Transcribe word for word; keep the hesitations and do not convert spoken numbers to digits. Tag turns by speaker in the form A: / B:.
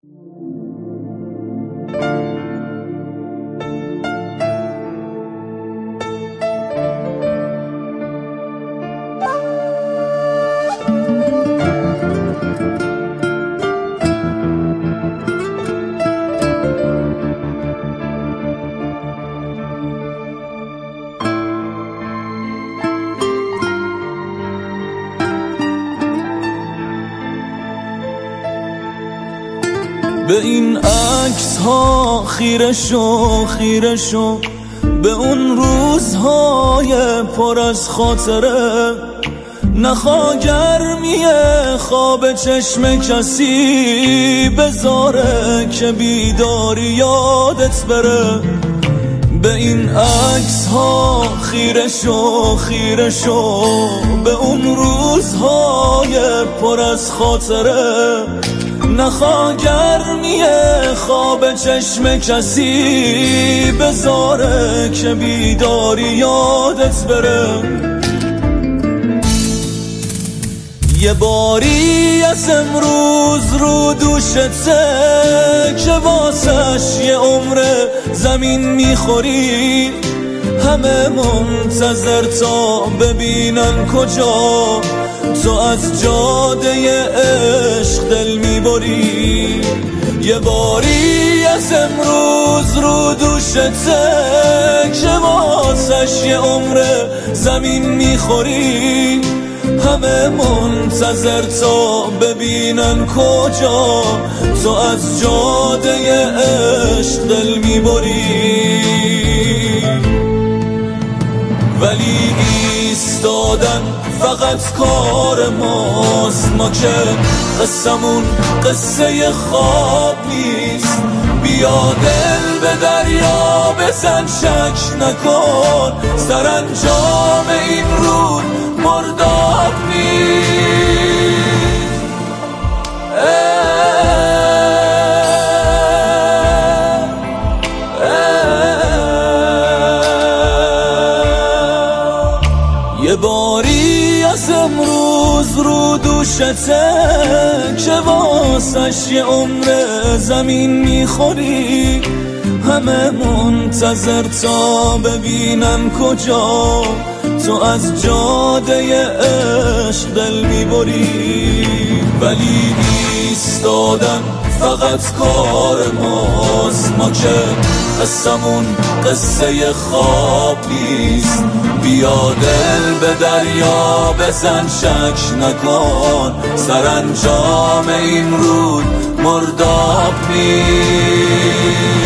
A: به این عکس ها خیره شو خیره شو، به اون روزهای پر از خاطره. نخوا گرمی خواب چشم کسی بذاره که بیداری یادت بره. به این عکس ها خیره شو خیره شو، به اون روزهای پر از خاطره. نخوا گرمی خواب چشم کسی بذاره که بیداری یادت بره. یه باری از امروز رو دوشته که واسش یه عمر زمین میخوری. همه منتظر تا ببینن کجا تو از جاده عشق دل میبری. یه باری از امروز رو دوشته که واسش یه عمر زمین میخوری. همه منتظر تا ببینن کجا تو از جاده عشق دل میبری. ولی ایستادن فقط کار ماست، ما که قصمون قصه خواب نیست. بیا دل به دریا بزن شک نکن، سرانجام این رود مرداب نیست. یه باری از امروز رو دوشته که واسش یه عمر زمین میخوری. همه منتظر تا ببینن کجا تو از جاده عشق دل میبری. ولی ایستادن فقط کار ماست، ما که قصمون قصه خواب نیست. بیا دل به دریا بزن شک نکن، سرانجام این رود مرداب نیست.